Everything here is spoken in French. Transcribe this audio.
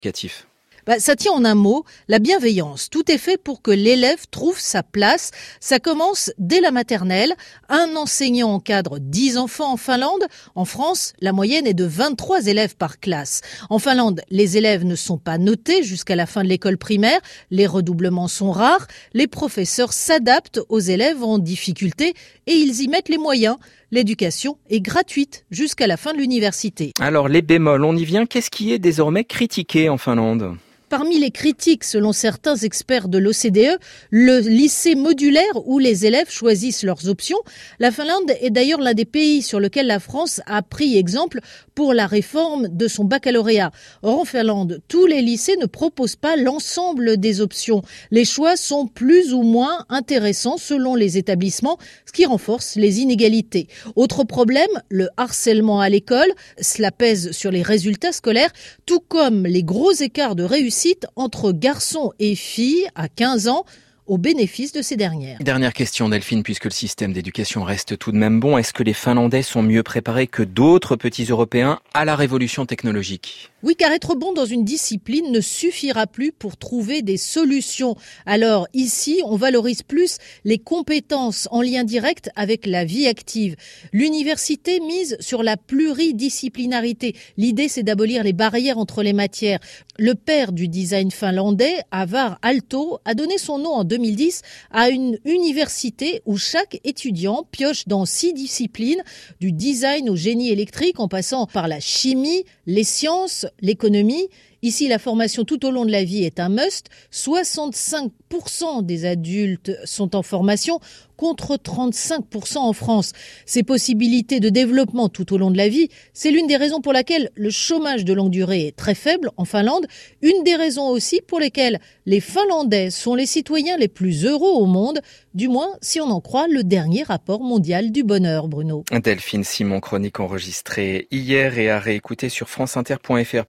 éducatif? Ça tient en un mot, la bienveillance. Tout est fait pour que l'élève trouve sa place. Ça commence dès la maternelle. Un enseignant encadre 10 enfants en Finlande. En France, la moyenne est de 23 élèves par classe. En Finlande, les élèves ne sont pas notés jusqu'à la fin de l'école primaire. Les redoublements sont rares. Les professeurs s'adaptent aux élèves en difficulté et ils y mettent les moyens. L'éducation est gratuite jusqu'à la fin de l'université. Alors les bémols, on y vient. Qu'est-ce qui est désormais critiqué en Finlande ? Parmi les critiques, selon certains experts de l'OCDE, le lycée modulaire où les élèves choisissent leurs options. La Finlande est d'ailleurs l'un des pays sur lequel la France a pris exemple pour la réforme de son baccalauréat. Or, en Finlande, tous les lycées ne proposent pas l'ensemble des options. Les choix sont plus ou moins intéressants selon les établissements, ce qui renforce les inégalités. Autre problème, le harcèlement à l'école. Cela pèse sur les résultats scolaires, tout comme les gros écarts de réussite entre garçons et filles à 15 ans au bénéfice de ces dernières. Dernière question Delphine, puisque le système d'éducation reste tout de même bon, est-ce que les Finlandais sont mieux préparés que d'autres petits Européens à la révolution technologique ? Oui, car être bon dans une discipline ne suffira plus pour trouver des solutions. Alors ici, on valorise plus les compétences en lien direct avec la vie active. L'université mise sur la pluridisciplinarité. L'idée, c'est d'abolir les barrières entre les matières. Le père du design finlandais, Avar Aalto, a donné son nom en 2010 à une université où chaque étudiant pioche dans 6 disciplines, du design au génie électrique en passant par la chimie, les sciences, l'économie. Ici, la formation tout au long de la vie est un must. 65% des adultes sont en formation contre 35% en France. Ces possibilités de développement tout au long de la vie, c'est l'une des raisons pour laquelle le chômage de longue durée est très faible en Finlande. Une des raisons aussi pour lesquelles les Finlandais sont les citoyens les plus heureux au monde, du moins si on en croit le dernier rapport mondial du bonheur, Bruno. Delphine Simon, chronique enregistrée hier et à réécouter sur franceinter.fr.